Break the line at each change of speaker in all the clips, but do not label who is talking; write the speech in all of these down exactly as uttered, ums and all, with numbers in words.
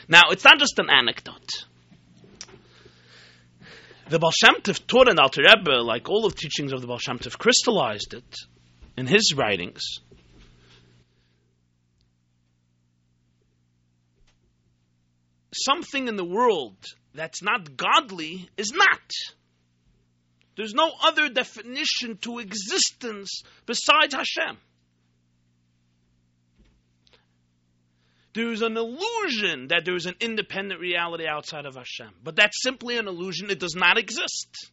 Now, it's not just an anecdote. The Baal Shem Tov taught in Alter Rebbe, like all of the teachings of the Baal Shem Tov, crystallized it in his writings. Something in the world that's not godly is not. There's no other definition to existence besides Hashem. There is an illusion that there is an independent reality outside of Hashem. But that's simply an illusion. It does not exist.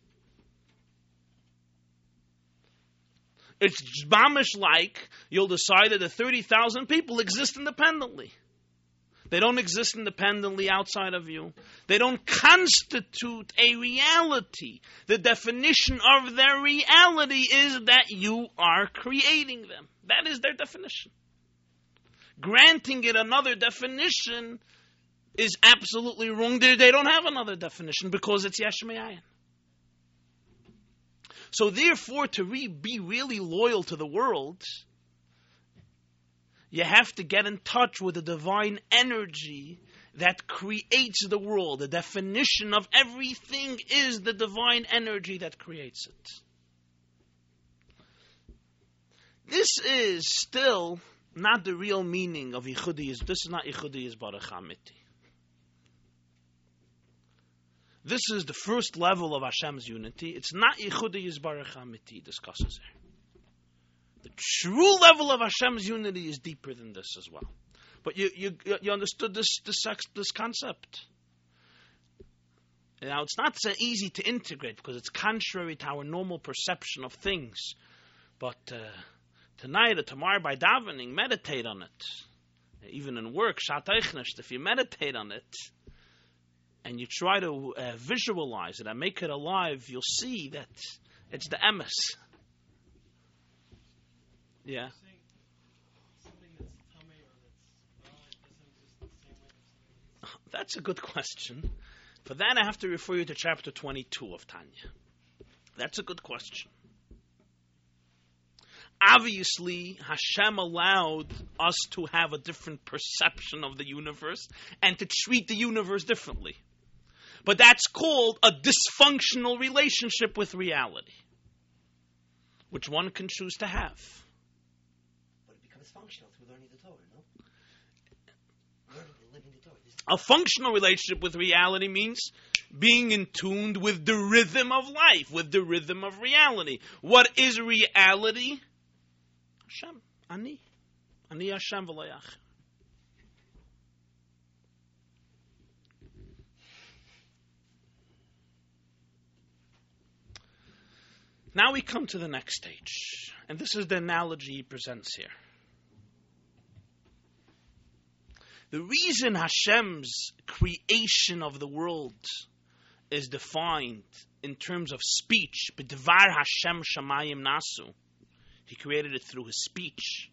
It's mamish like you'll decide that the thirty thousand people exist independently. They don't exist independently outside of you. They don't constitute a reality. The definition of their reality is that you are creating them. That is their definition. Granting it another definition is absolutely wrong. They, they don't have another definition because it's Yesh Me'ayin. So therefore, to re, be really loyal to the world, you have to get in touch with the divine energy that creates the world. The definition of everything is the divine energy that creates it. This is still not the real meaning of Yichudi. This is not Yichudi Yisbarach Amiti. This is the first level of Hashem's unity. It's not Yichudi Yisbarach Amiti discusses here. The true level of Hashem's unity is deeper than this as well. But you you you understood this this this concept. Now it's not so easy to integrate because it's contrary to our normal perception of things. But uh, tonight or tomorrow by davening, meditate on it. Even in work, Shat Eichnish, if you meditate on it and you try to uh, visualize it and make it alive, you'll see that it's the emes. Yeah. That's a good question. For that, I have to refer you to chapter twenty-two of Tanya. That's a good question. Obviously, Hashem allowed us to have a different perception of the universe and to treat the universe differently. But that's called a dysfunctional relationship with reality, which one can choose to have.
Functional through learning the Torah, no? Learning and living the Torah.
A functional relationship with reality means being in tune with the rhythm of life, with the rhythm of reality. What is reality? Hashem, Ani. Ani Hashem v'layach. Now we come to the next stage. And this is the analogy he presents here. The reason Hashem's creation of the world is defined in terms of speech, b'dvar Hashem shamayim nasu, he created it through his speech.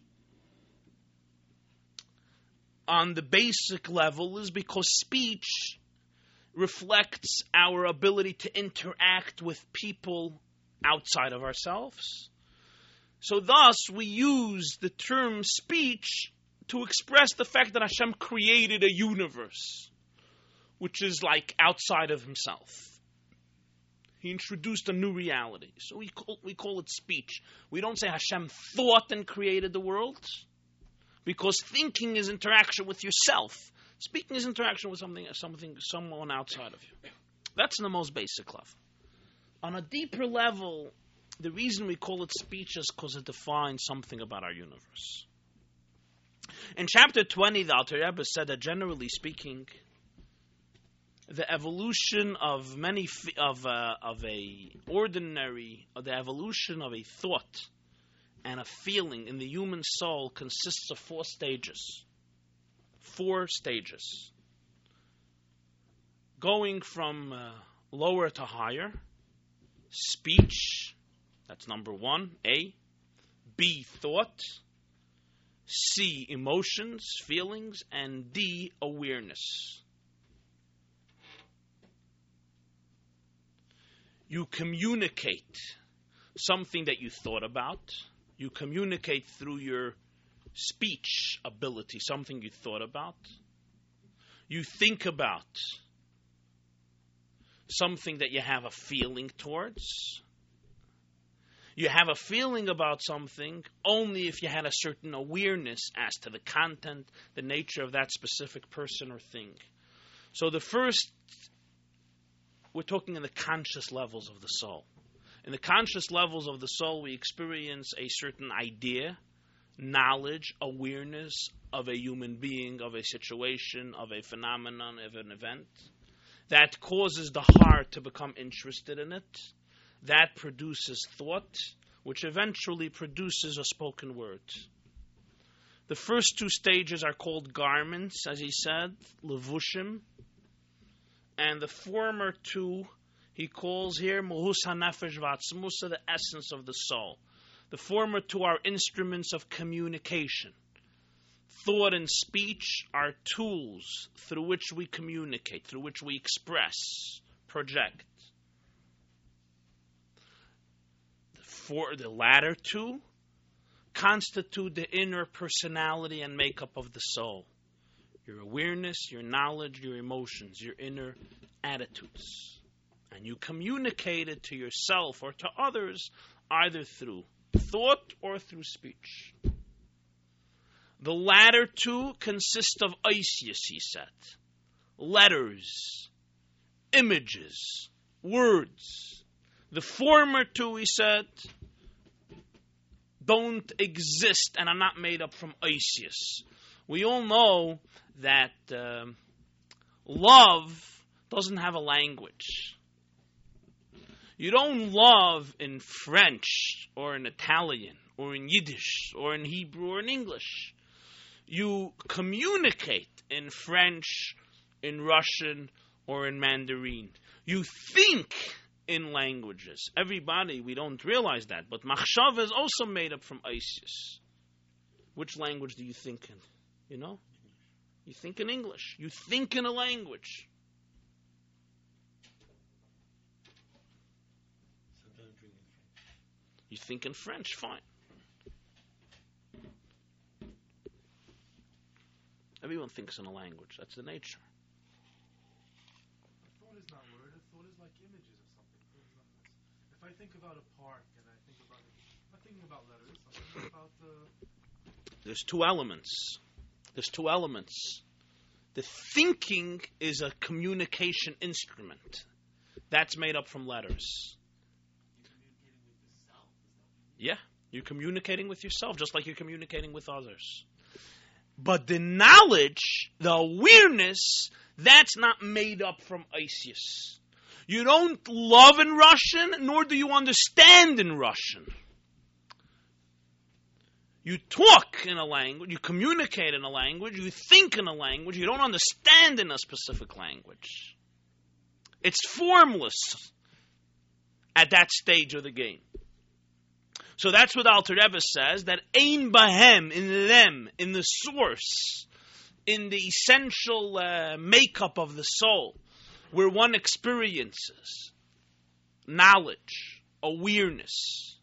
On the basic level is because speech reflects our ability to interact with people outside of ourselves. So thus we use the term speech to express the fact that Hashem created a universe, which is like outside of himself. He introduced a new reality. So we call, we call it speech. We don't say Hashem thought and created the world, because thinking is interaction with yourself. Speaking is interaction with something, something, someone outside of you. That's the most basic level. On a deeper level, the reason we call it speech is because it defines something about our universe. In chapter twenty, the Alter Rebbe said that generally speaking, the evolution of many of a, of a ordinary, or the evolution of a thought and a feeling in the human soul consists of four stages. Four stages. Going from uh, lower to higher. Speech, that's number one, A. B, thought. C, emotions, feelings. And D, awareness. You communicate something that you thought about. You communicate through your speech ability, something you thought about. You think about something that you have a feeling towards. You have a feeling about something only if you had a certain awareness as to the content, the nature of that specific person or thing. So the first, we're talking in the conscious levels of the soul. In the conscious levels of the soul, we experience a certain idea, knowledge, awareness of a human being, of a situation, of a phenomenon, of an event. That causes the heart to become interested in it. That produces thought, which eventually produces a spoken word. The first two stages are called garments, as he said, levushim. And the former two, he calls here, muhus hanefesh v'atzmusa, the essence of the soul. The former two are instruments of communication. Thought and speech are tools through which we communicate, through which we express, project. For the latter two constitute the inner personality and makeup of the soul. Your awareness, your knowledge, your emotions, your inner attitudes. And you communicate it to yourself or to others either through thought or through speech. The latter two consist of oisius, he said. Letters, images, words. The former two, he said, don't exist and are not made up from oisius. We all know that uh, love doesn't have a language. You don't love in French or in Italian or in Yiddish or in Hebrew or in English. You communicate in French, in Russian, or in Mandarin. You think in languages. Everybody, we don't realize that, but machshava is also made up from oisius. Which language do you think in? You know? You think in English. You think in a language. You think in French, fine. Everyone thinks in a language. That's the nature.
Thought is not word. Thought is like images or something. If I think about a park and I think about it, I'm not thinking about letters. I'm thinking about the.
There's two elements. There's two elements. The thinking is a communication instrument. That's made up from letters. Yeah, you're communicating with yourself just like you're communicating with others. But the knowledge, the awareness, that's not made up from oisius. You don't love in Russian, nor do you understand in Russian. You talk in a language, you communicate in a language, you think in a language, you don't understand in a specific language. It's formless at that stage of the game. So that's what Alter Rebbe says, that ein bahem, in them, in the source, in the essential uh, makeup of the soul, where one experiences knowledge, awareness,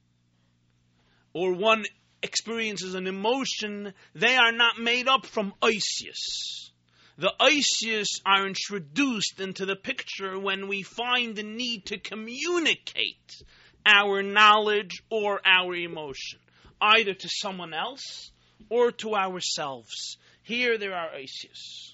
or one experiences an emotion, they are not made up from oisius. The oisius are introduced into the picture when we find the need to communicate our knowledge or our emotion, either to someone else or to ourselves. Here there are oisius.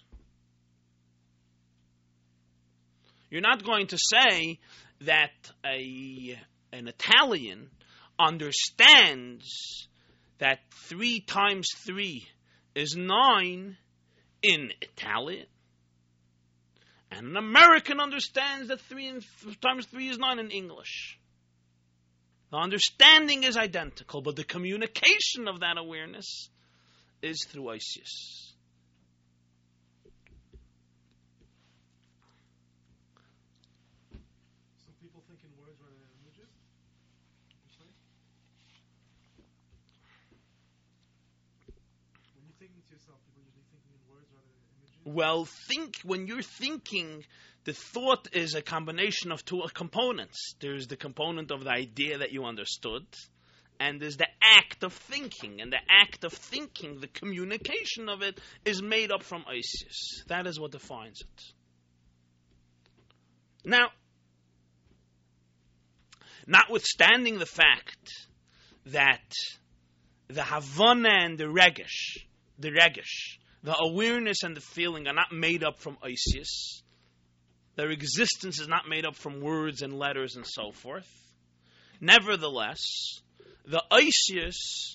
You're not going to say that a an Italian understands that three times three is nine in Italian, and an American understands that three times three is nine in English. The understanding is identical, but the communication of that awareness is through oisius.
Some people think in words rather than images. When you're thinking to yourself, people usually thinking in words rather than images.
Well, think when you're thinking. The thought is a combination of two components. There's the component of the idea that you understood, And there's the act of thinking. And the act of thinking, the communication of it, is made up from Isis. That is what defines it. Now, notwithstanding the fact that the Havana and the Regesh, the Regesh, the awareness and the feeling are not made up from Isis, their existence is not made up from words and letters and so forth. Nevertheless, the Isis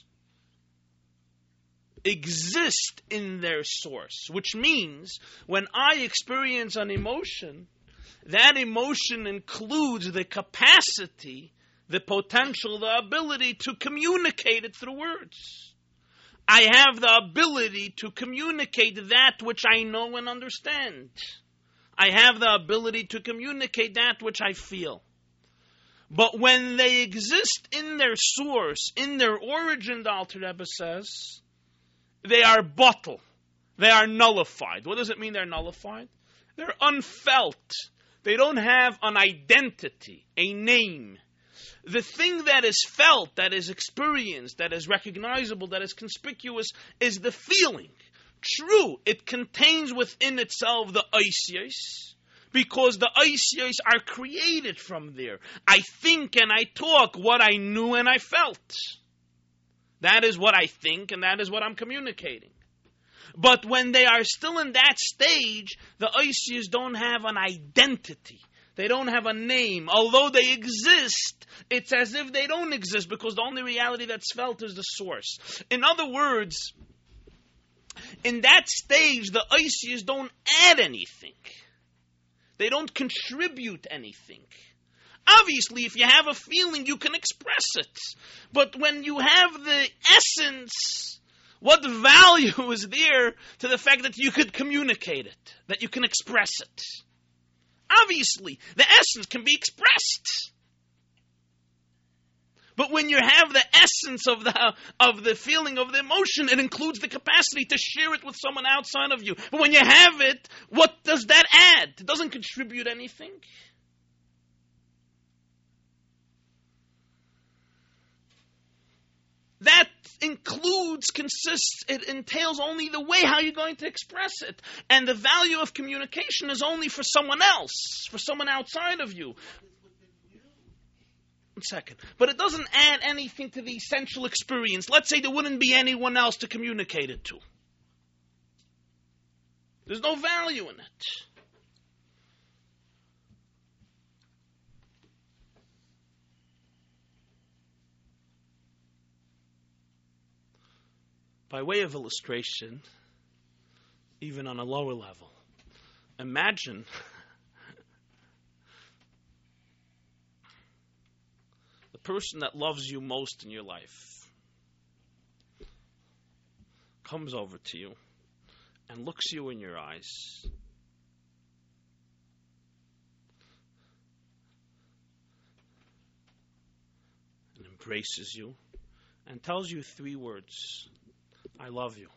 exist in their source, which means when I experience an emotion, that emotion includes the capacity, the potential, the ability to communicate it through words. I have the ability to communicate that which I know and understand. I have the ability to communicate that which I feel. But when they exist in their source, in their origin, the Alter Rebbe says, they are bottled. They are nullified. What does it mean they're nullified? They're unfelt. They don't have an identity, a name. The thing that is felt, that is experienced, that is recognizable, that is conspicuous, is the feeling. True, it contains within itself the Isis, because the Isis are created from there. I think and I talk what I knew and I felt. That is what I think and that is what I'm communicating. But when they are still in that stage, the Isis don't have an identity. They don't have a name. Although they exist, it's as if they don't exist because the only reality that's felt is the source. In other words, in that stage, the Isis don't add anything. They don't contribute anything. Obviously, if you have a feeling, you can express it. But when you have the essence, what value is there to the fact that you could communicate it, that you can express it? Obviously, the essence can be expressed. But when you have the essence of the of the feeling, of the emotion, it includes the capacity to share it with someone outside of you. But when you have it, what does that add? It doesn't contribute anything. That includes, consists, it entails only the way how you're going to express it. And the value of communication is only for someone else, for someone outside of you. One second. But it doesn't add anything to the essential experience. Let's say there wouldn't be anyone else to communicate it to. There's no value in it. By way of illustration, even on a lower level, imagine the person that loves you most in your life comes over to you and looks you in your eyes and embraces you and tells you three words: I love you.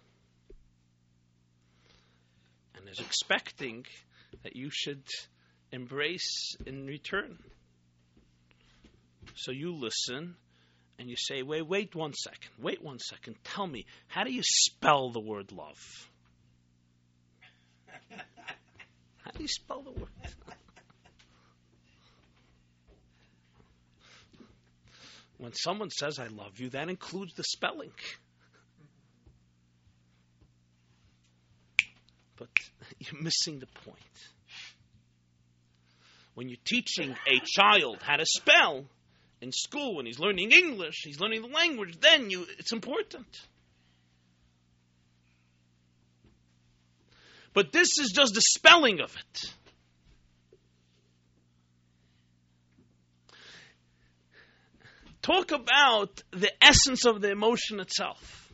And is expecting that you should embrace in return. So you listen and you say, wait, wait one second. Wait one second. Tell me, how do you spell the word love? How do you spell the word? When someone says I love you, that includes the spelling. But you're missing the point. When you're teaching a child how to spell in school, when he's learning English, he's learning the language, then you it's important. But this is just the spelling of it. Talk about the essence of the emotion itself.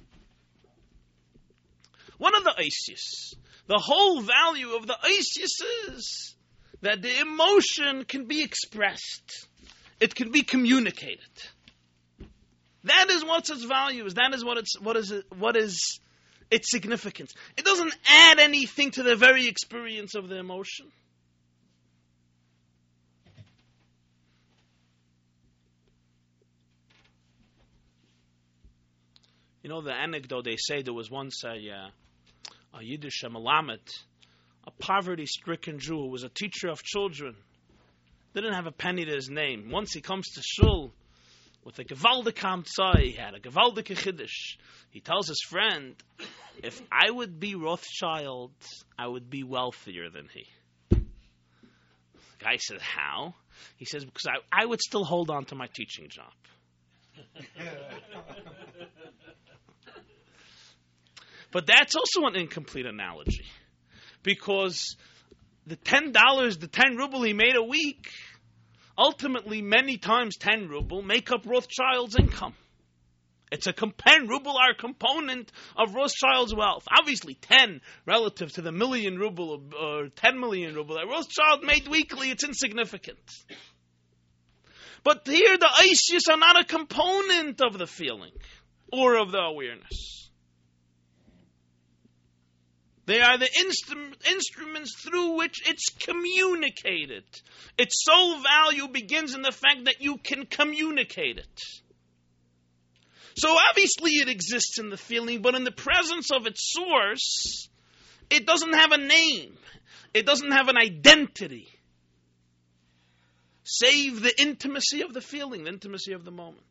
One of the Isis, the whole value of the Isis is that the emotion can be expressed. It can be communicated. That is what its value is. That is what its what is it, what is its significance. It doesn't add anything to the very experience of the emotion. You know the anecdote, they say there was once a, uh, a Yiddish Melamed, a poverty-stricken Jew who was a teacher of children. Didn't have a penny to his name. Once he comes to shul with a gewaldige Hamtzah, he had a gewaldige Chiddush. He tells his friend, if I would be Rothschild, I would be wealthier than he. The guy says, how? He says, because I, I would still hold on to my teaching job. But that's also an incomplete analogy. Because the ten dollars, the ten ruble he made a week, ultimately many times ten ruble make up Rothschild's income. It's a comp- ten ruble are a component of Rothschild's wealth. Obviously ten relative to the million ruble or ten million ruble that Rothschild made weekly, it's insignificant. But here the Isis are not a component of the feeling or of the awareness. They are the instru- instruments through which it's communicated. Its sole value begins in the fact that you can communicate it. So obviously it exists in the feeling, but in the presence of its source, it doesn't have a name. It doesn't have an identity. Save the intimacy of the feeling, the intimacy of the moment.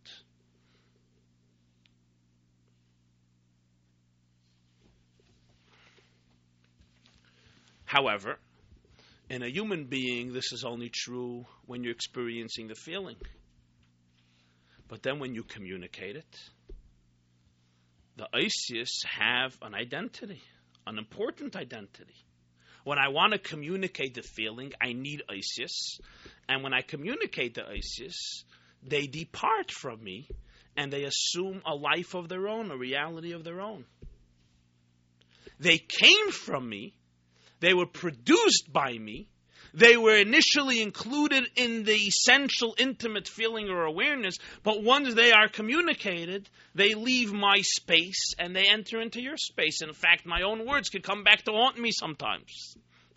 However, in a human being, this is only true when you're experiencing the feeling. But then when you communicate it, the Isis have an identity, an important identity. When I want to communicate the feeling, I need Isis. And when I communicate the Isis, they depart from me and they assume a life of their own, a reality of their own. They came from me. They were produced by me. They were initially included in the essential intimate feeling or awareness, but once they are communicated, they leave my space and they enter into your space. In fact, my own words can come back to haunt me sometimes.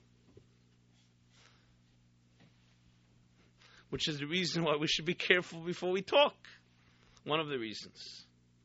Which is the reason why we should be careful before we talk. One of the reasons.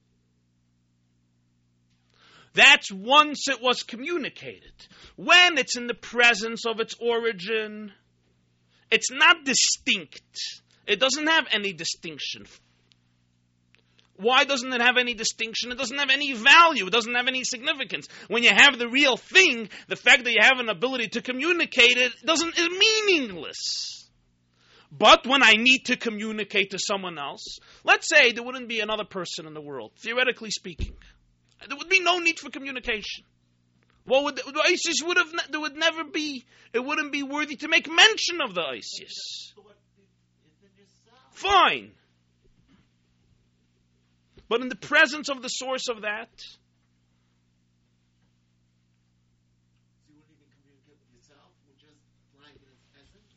That's once it was communicated. When it's in the presence of its origin, it's not distinct. It doesn't have any distinction. Why doesn't it have any distinction? It doesn't have any value. It doesn't have any significance. When you have the real thing, the fact that you have an ability to communicate it doesn't is meaningless. But when I need to communicate to someone else, let's say there wouldn't be another person in the world, theoretically speaking. There would be no need for communication. What would the Isis would have? There would never be. It wouldn't be worthy to make mention of the Isis. Fine, but in the presence of the source of that,
you wouldn't even communicate with yourself, or just lying in its essence.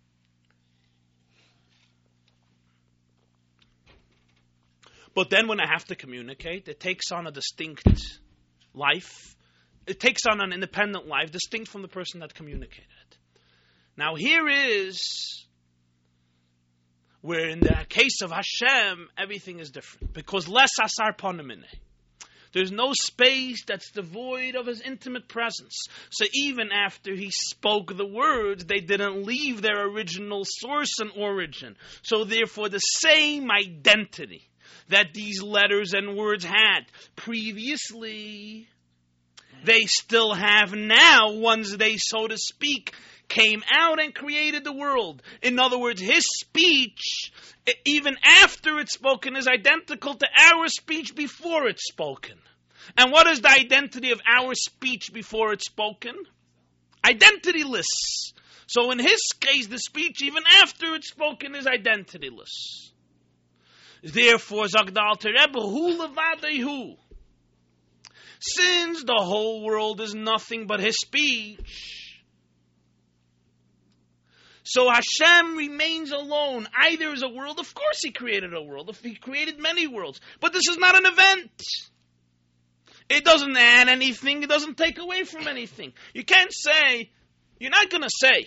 But then when I have to communicate, it takes on a distinct life. It takes on an independent life, distinct from the person that communicated it. Now here is where in the case of Hashem, everything is different. Because les asar panamine. There's no space that's devoid of his intimate presence. So even after he spoke the words, they didn't leave their original source and origin. So therefore the same identity that these letters and words had previously, they still have now, once they, so to speak, came out and created the world. In other words, his speech, even after it's spoken, is identical to our speech before it's spoken. And what is the identity of our speech before it's spoken? Identityless. So in his case, the speech, even after it's spoken, is identityless. Therefore, sagt der Alter Rebbe, hu levadei hu. Since the whole world is nothing but his speech, so Hashem remains alone. Either is a world, of course he created a world, if he created many worlds, but this is not an event. It doesn't add anything, it doesn't take away from anything. You can't say, you're not going to say,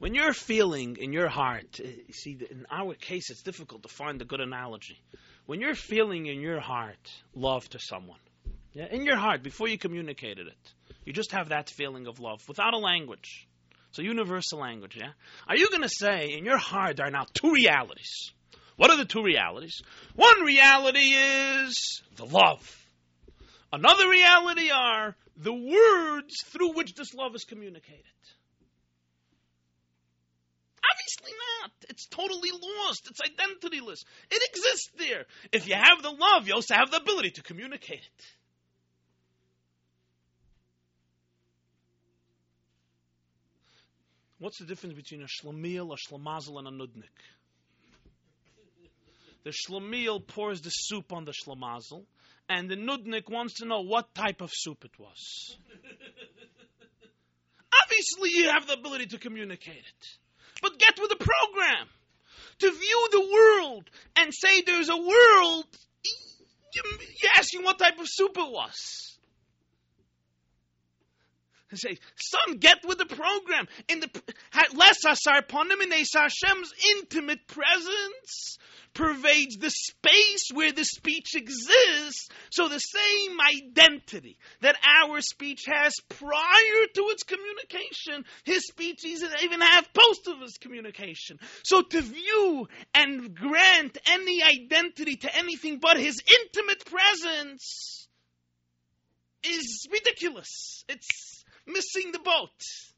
When you're feeling in your heart, you see, in our case, it's difficult to find a good analogy. When you're feeling in your heart love to someone, yeah, in your heart, before you communicated it, you just have that feeling of love without a language. It's a universal language, yeah? Are you going to say in your heart there are now two realities? What are the two realities? One reality is the love. Another reality are the words through which this love is communicated. Obviously not. It's totally lost. It's identityless. It exists there. If you have the love, you also have the ability to communicate it. What's the difference between a shlemiel, a shlemazel, and a nudnik? The shlemiel pours the soup on the shlemazel, and the nudnik wants to know what type of soup it was. Obviously, you have the ability to communicate it. But get with the program. To view the world and say there's a world, you're asking what type of soup it was. And say, son, get with the program. In the less asar ponim in Hashem's intimate presence pervades the space where the speech exists. So the same identity that our speech has prior to its communication, his speech doesn't even have post of his communication. So to view and grant any identity to anything but his intimate presence is ridiculous. It's missing the boat.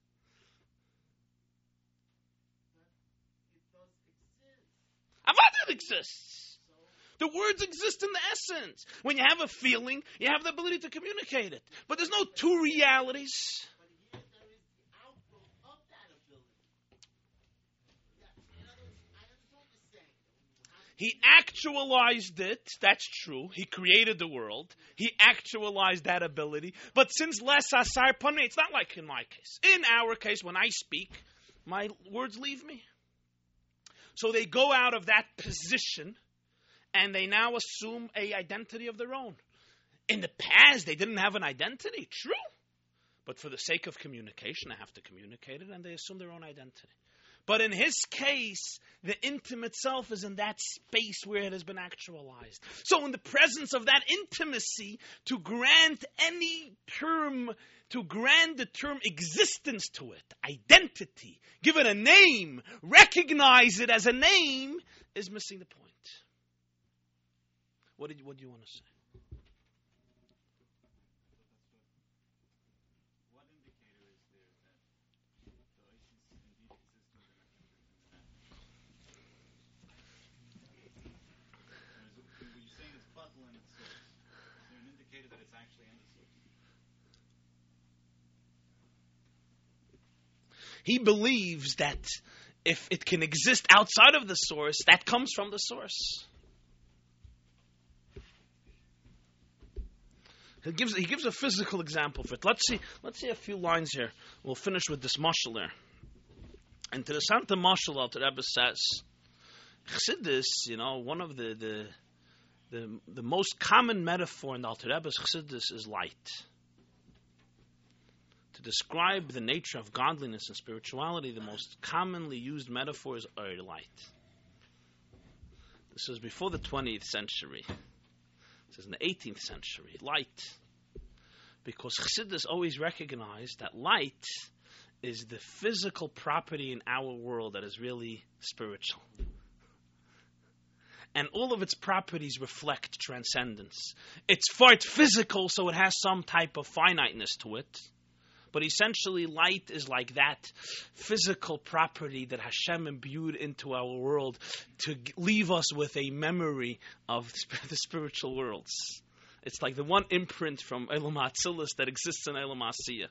Avad exists. The words exist in the essence. When you have a feeling, you have the ability to communicate it. But there's no two realities.
But here there is the outgrowth of that ability. Yeah, in other words, I understand what you're saying.
He actualized it. That's true. He created the world. He actualized that ability. But since les asar panim, it's not like in my case. In our case, when I speak, my words leave me. So they go out of that position, and they now assume a identity of their own. In the past, they didn't have an identity. True. But for the sake of communication, I have to communicate it, and they assume their own identity. But in his case, the intimate self is in that space where it has been actualized. So in the presence of that intimacy, to grant any term, to grant the term existence to it, identity, give it a name, recognize it as a name, is missing the point. What did you, what do you want to say? He believes that if it can exist outside of the source, that comes from the source. He gives, he gives a physical example for it. Let's see, let's see a few lines here. We'll finish with this mashal there. And to the Santa Mashal, Alter Rebbe says, Chassidus, you know, one of the, the the the most common metaphor in the Alter Rebbe's Chassidus is light. To describe the nature of godliness and spirituality, the most commonly used metaphor is Or, light. This was before the twentieth century. This is in the eighteenth century. Light. Because Chassidus always recognized that light is the physical property in our world that is really spiritual. And all of its properties reflect transcendence. It's part physical, so it has some type of finiteness to it. But essentially, light is like that physical property that Hashem imbued into our world to leave us with a memory of the spiritual worlds. It's like the one imprint from Elam HaAtzilus that exists in Elam HaAsiyah.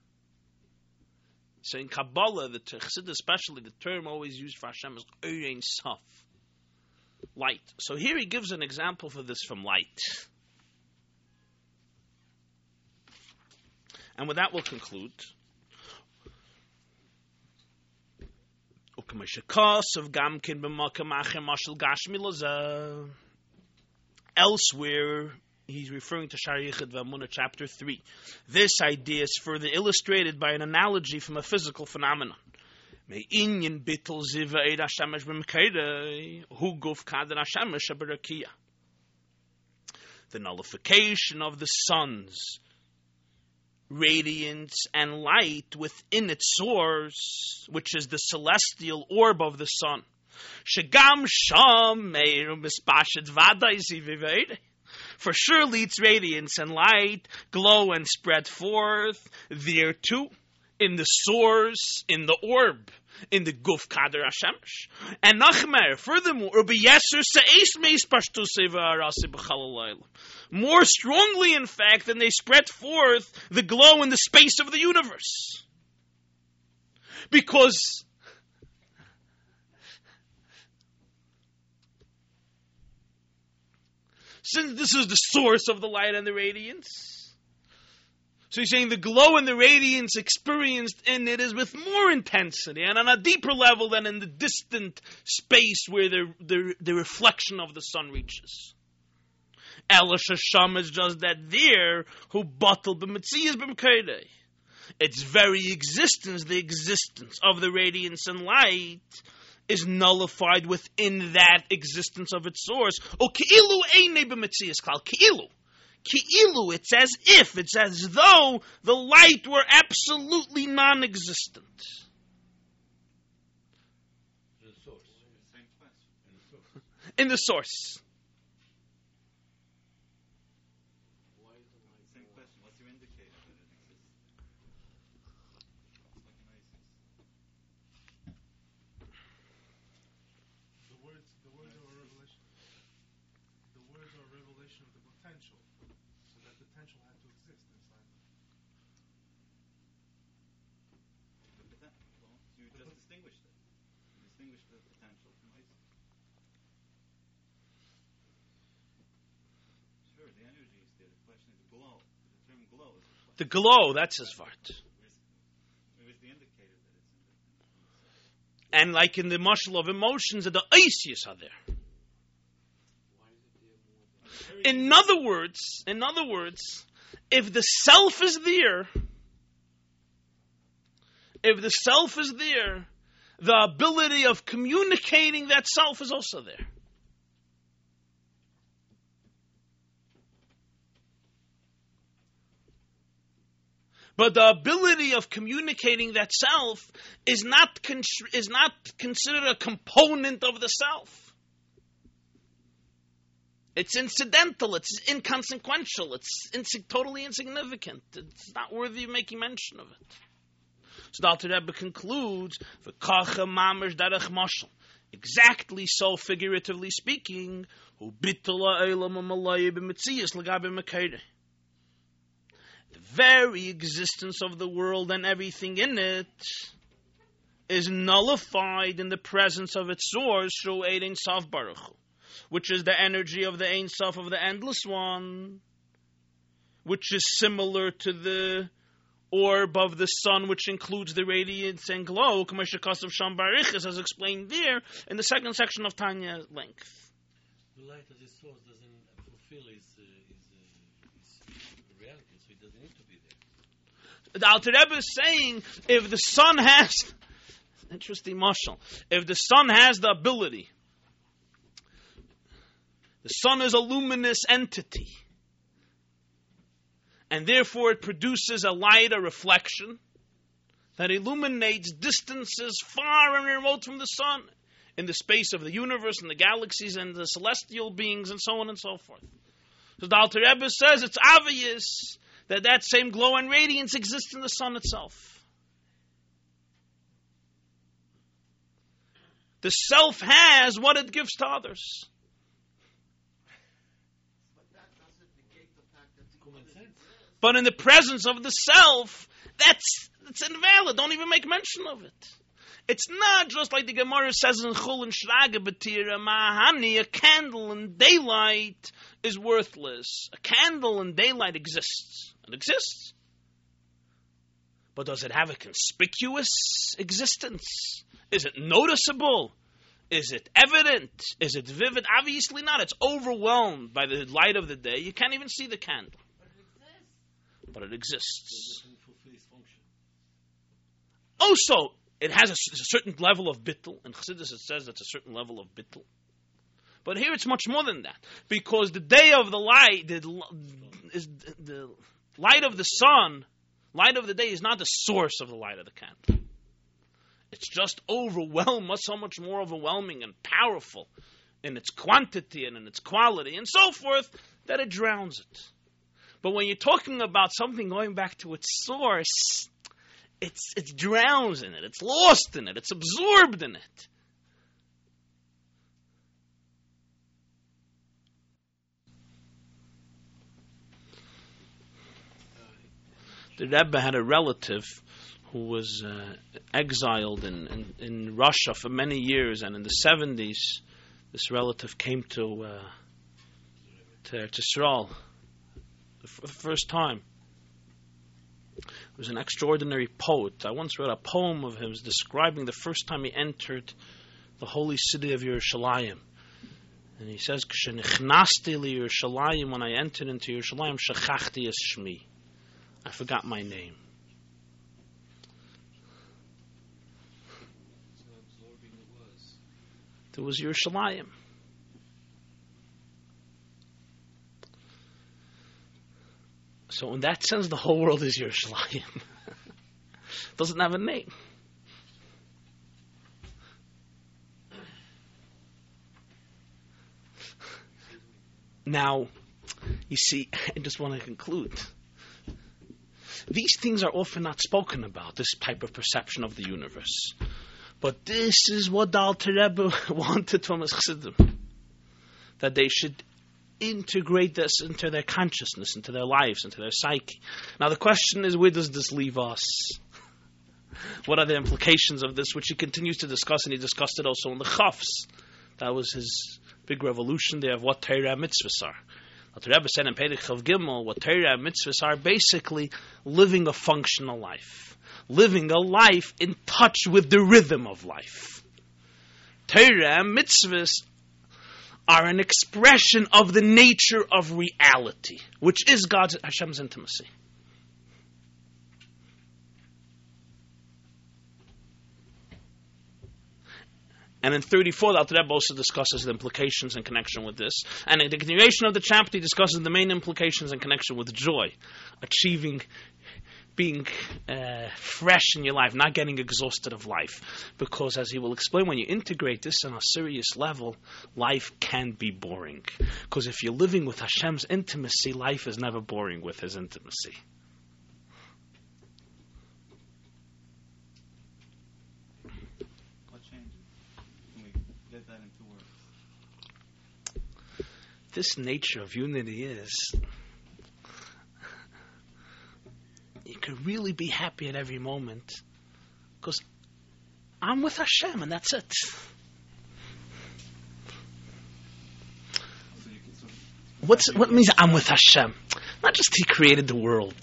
So in Kabbalah, the Chassidus especially, the term always used for Hashem is Or Ein Sof, light. So here he gives an example for this from light. And with that, we'll conclude. Elsewhere, he's referring to Sha'ar Yichud V'Emunah, chapter three. This idea is further illustrated by an analogy from a physical phenomenon. Me inyan bittel ziva eid hashemesh b'mekere hu guf kader hashemesh b'rakia. The nullification of the sun's radiance and light within its source, which is the celestial orb of the sun. Shagam sham meir mispashet vaday ziviveid. For surely its radiance and light glow and spread forth there too, in the source, in the orb, in the guf kader hashemesh. And nachmer, furthermore, ubi yeser se'es meis pashtu seva arasi b'chalalayla. More strongly, in fact, than they spread forth the glow in the space of the universe. Because since this is the source of the light and the radiance, so he's saying the glow and the radiance experienced in it is with more intensity and on a deeper level than in the distant space where the, the, the reflection of the sun reaches. Ela Shasham is just that there who bottled the Metzias b'mkeirei. Its very existence, the existence of the radiance and light, is nullified within that existence of its source. O ki'ilu einei b'metzias klal. Ki'ilu. Ki'ilu, it's as if, it's as though the light were absolutely non-existent.
In the source.
In the source. The glow, that's his vart. And like in the marshal of emotions, the Isis are there. In other words, in other words, if the self is there, if the self is there, the ability of communicating that self is also there. But the ability of communicating that self is not con- is not considered a component of the self. It's incidental. It's inconsequential. It's ins- totally insignificant. It's not worthy of making mention of it. So the Alter Rebbe concludes, "V'kacha mamish derech mashal." Exactly so, figuratively speaking, hu bitula eilam u'malaya b'metzias l'gabe mekeirei. The very existence of the world and everything in it is nullified in the presence of its source through Ein Sof Baruch Hu, which is the energy of the Ein Sof of the Endless One, which is similar to the orb of the sun, which includes the radiance and glow, as explained there in the second section of Tanya length.
The light as a source doesn't fulfill its, uh, its, uh, its reality, so it doesn't need to be there.
The Alter Rebbe is saying, if the sun has, interesting mashal, if the sun has the ability, the sun is a luminous entity, and therefore it produces a light, a reflection, that illuminates distances far and remote from the sun, in the space of the universe and the galaxies and the celestial beings and so on and so forth. So the Alter Rebbe says it's obvious that that same glow and radiance exists in the sun itself. The self has what it gives to others. But in the presence of the self, that's, that's invalid. Don't even make mention of it. It's not just like the Gemara says in Chul and Shrage B'tira Mahani, a candle in daylight is worthless. A candle in daylight exists. It exists. But does it have a conspicuous existence? Is it noticeable? Is it evident? Is it vivid? Obviously not. It's overwhelmed by the light of the day. You can't even see the candle. But it exists.
So it doesn't fulfill its function.
Also, it has a, a certain level of bittul. In Chassidus it says it's a certain level of bittul. But here it's much more than that, because the day of the light, the, is the light of the sun, light of the day is not the source of the light of the candle. It's just overwhelming, so much more overwhelming and powerful in its quantity and in its quality and so forth, that it drowns it. But when you're talking about something going back to its source, it's it drowns in it, it's lost in it, it's absorbed in it. The Rebbe had a relative who was uh, exiled in, in, in Russia for many years, and in the seventies, this relative came to uh, to Eretz Yisrael for the first time. He was an extraordinary poet. I once read a poem of his describing the first time he entered the holy city of Yerushalayim. And he says, "K'shenechnasti li Yerushalayim, when I entered into Yerushalayim, shachachti es shmi. I forgot my name."
So absorbing it was.
There was Yerushalayim. So in that sense, the whole world is Yerushalayim. Doesn't have a name. Now, you see, I just want to conclude. These things are often not spoken about, this type of perception of the universe. But this is what the Alter Rebbe wanted from his Chassidim. That they should integrate this into their consciousness, into their lives, into their psyche. Now the question is, where does this leave us? What are the implications of this, which he continues to discuss, and he discussed it also in the Chafs. That was his big revolution there of what Torah and mitzvahs are. The Rebbe said in Perek Chav Gimel, what Torah and mitzvahs are basically living a functional life. Living a life in touch with the rhythm of life. Torah and mitzvahs are an expression of the nature of reality, which is God's, Hashem's intimacy. And in thirty-four, the Alter Rebbe also discusses the implications in connection with this. And in the continuation of the chapter, he discusses the main implications in connection with joy. Achieving, being uh, fresh in your life, not getting exhausted of life. Because as he will explain, when you integrate this on a serious level, life can be boring. Because if you're living with Hashem's intimacy, life is never boring with His intimacy. This nature of unity is, you can really be happy at every moment because I'm with Hashem and that's it. What's what means I'm with Hashem? Not just He created the world.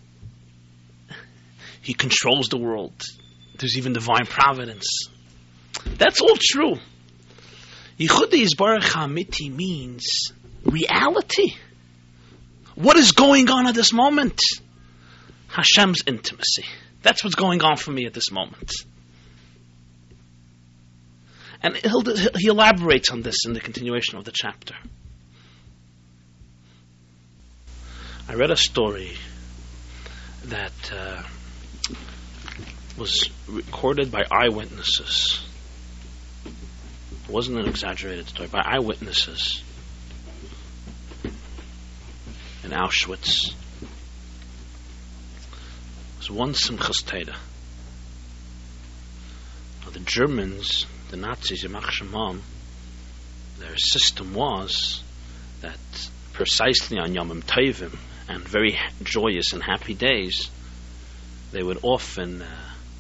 He controls the world. There's even divine providence. That's all true. Yichud Yisbarach HaAmiti means reality. What is going on at this moment? Hashem's intimacy. That's what's going on for me at this moment. And he'll, he elaborates on this in the continuation of the chapter. I read a story that uh, was recorded by eyewitnesses. It wasn't an exaggerated story, by eyewitnesses in Auschwitz. It was one Simchas Torah. The Germans, the Nazis, Yamach Shemam, their system was that precisely on Yom Tovim and very joyous and happy days, they would often uh,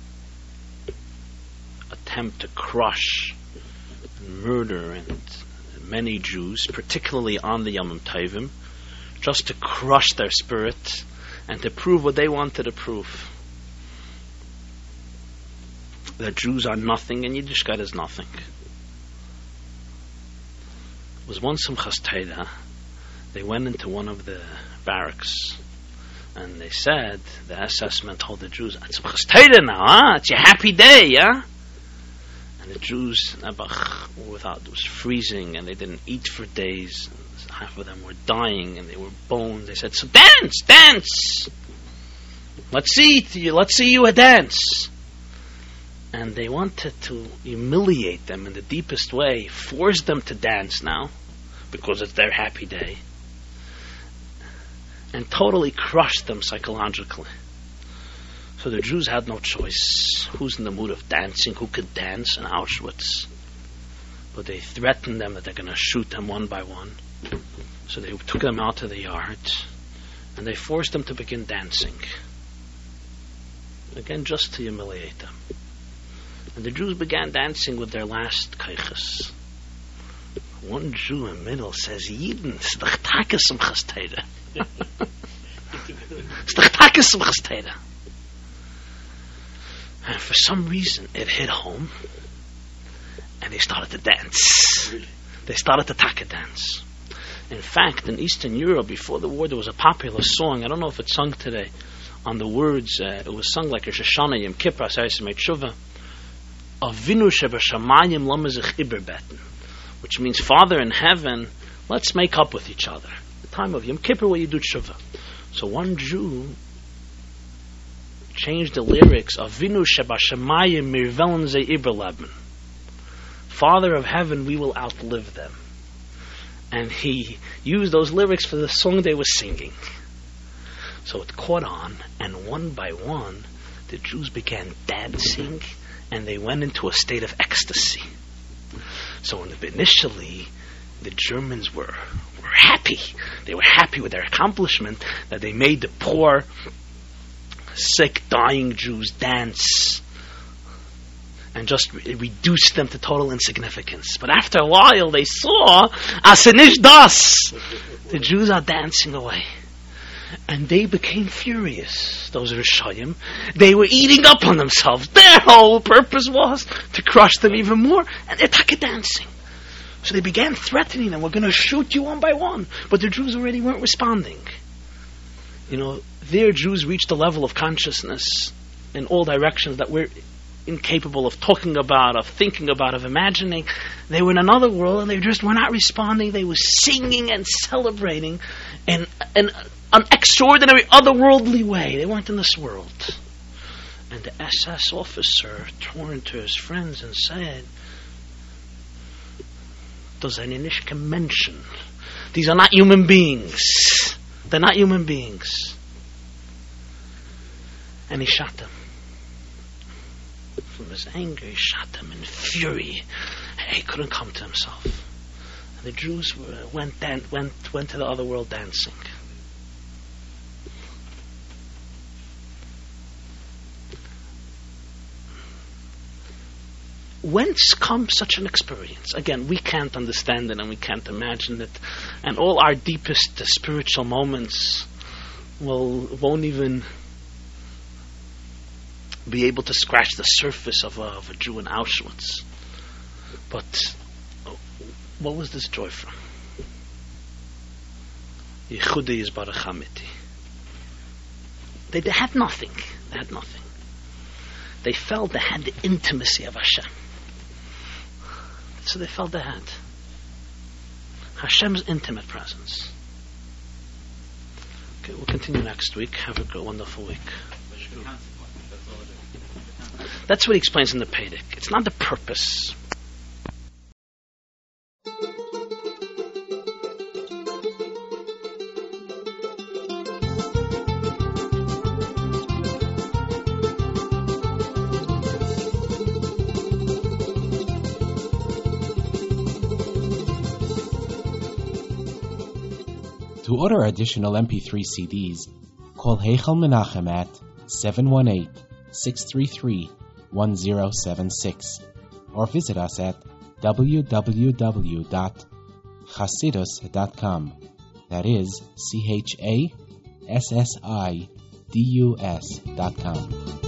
attempt to crush and murder and many Jews, particularly on the Yom Tovim, just to crush their spirit and to prove what they wanted to prove. That Jews are nothing and Yiddishkeit is nothing. It was one Simchas Torah. They went into one of the barracks And they said, the S S men told the Jews, it's Chastada now, huh? It's your happy day, yeah? And the Jews, Nebuch, were without, it was freezing, and they didn't eat for days. Half of them were dying, and they were bones. They said, so dance, dance! Let's see, let's see you a dance. And they wanted to humiliate them in the deepest way, force them to dance now, because it's their happy day, and totally crushed them psychologically. So the Jews had no choice. Who's in the mood of dancing? Who could dance in Auschwitz? But they threatened them that they're going to shoot them one by one. So they took them out to the yard, and they forced them to begin dancing. Again, just to humiliate them. And the Jews began dancing with their last kaiches. One Jew in the middle says, Yidden, stachtakes chasteda. Stachtakes chasteda. And for some reason, it hit home, and they started to dance. They started to taka dance. In fact, in Eastern Europe, before the war, there was a popular song, I don't know if it's sung today, on the words, uh, it was sung like a Shoshana Yom Kippur, Asayis Meitshuva, Avinu Shebashamayim Lamazich Iberbeten, which means, Father in heaven, let's make up with each other. The time of Yom Kippur where you do tshuva. So one Jew changed the lyrics, Avinu Shebashamayim Mirvelen Ze Iberleben, Father of heaven, we will outlive them. And he used those lyrics for the song they were singing. So it caught on, and one by one, the Jews began dancing, and they went into a state of ecstasy. So initially, the Germans were, were happy. They were happy with their accomplishment, that they made the poor, sick, dying Jews dance, and just re- reduced them to total insignificance. But after a while, they saw, Asenish das! The Jews are dancing away. And they became furious, those Rishayim. They were eating up on themselves. Their whole purpose was to crush them even more, and they're taka dancing. So they began threatening them, we're going to shoot you one by one. But the Jews already weren't responding. You know, their Jews reached a level of consciousness in all directions that we're incapable of talking about, of thinking about, of imagining. They were in another world, and they just were not responding. They were singing and celebrating in an, an extraordinary, otherworldly way. They weren't in this world. And the S S officer turned to his friends and said, "Does any nishka mention? These are not human beings. They're not human beings." And he shot them. From his anger, he shot them in fury. He couldn't come to himself. And the Jews were, went, dan- went, went to the other world dancing. Whence comes such an experience? Again, we can't understand it and we can't imagine it. And all our deepest uh, spiritual moments will, won't even be able to scratch the surface of a, of a Jew in Auschwitz. But oh, what was this joy from? Yichudi is Baruch Hamiti. They, they had nothing. They had nothing. They felt they had the intimacy of Hashem. So they felt they had Hashem's intimate presence. Okay, we'll continue next week. Have a good, wonderful week. That's what he explains in the Pedic. It's not the purpose.
To order additional M P three C Ds, call Heichal Menachem at seven one eight, six three three, one zero seven six or visit us at w w w dot chassidus dot com. That is C H A S S I D U S dot com.